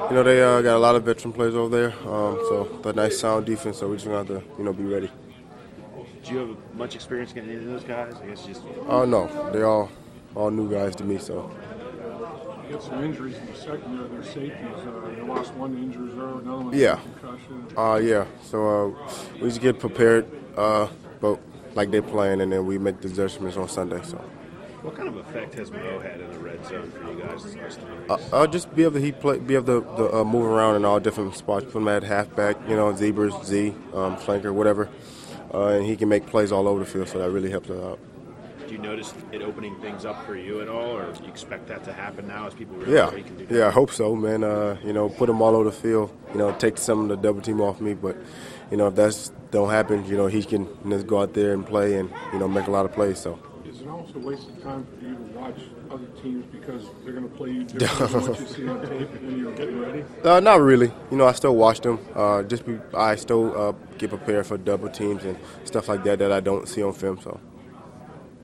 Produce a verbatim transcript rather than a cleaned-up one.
You know, they uh, got a lot of veteran players over there, um, so the nice sound defense. So we just gonna have to, you know, be ready. Do you have much experience getting into those guys? I guess just. Oh uh, no, they all all new guys to me. So. You had some injuries in the second year. Their safeties, uh, they lost one to injury reserve, another one to yeah. concussion. Uh, yeah. So uh, we just get prepared, uh, but like they're playing, and then we make the adjustments on Sunday. So. What kind of effect has Mo had in the red zone for you guys? Uh, uh, just be able to he play, be able to, to uh, move around in all different spots. Put him at halfback, you know, zebras, Z, um, flanker, whatever, uh, and he can make plays all over the field. So that really helps us out. Do you notice it opening things up for you at all, or do you expect that to happen now as people realize yeah. what you can do? Yeah, I hope so, man. Uh, you know, put them all over the field. You know, take some of the double team off me, but you know, if that's don't happen, you know, he can just go out there and play and you know make a lot of plays. So. Is it also a waste of time for you to watch other teams because they're going to play you differently than what you see on tape when you're getting ready? Uh, not really. You know, I still watch them. Uh, just be, I still uh, get prepared for double teams and stuff like that that I don't see on film. So.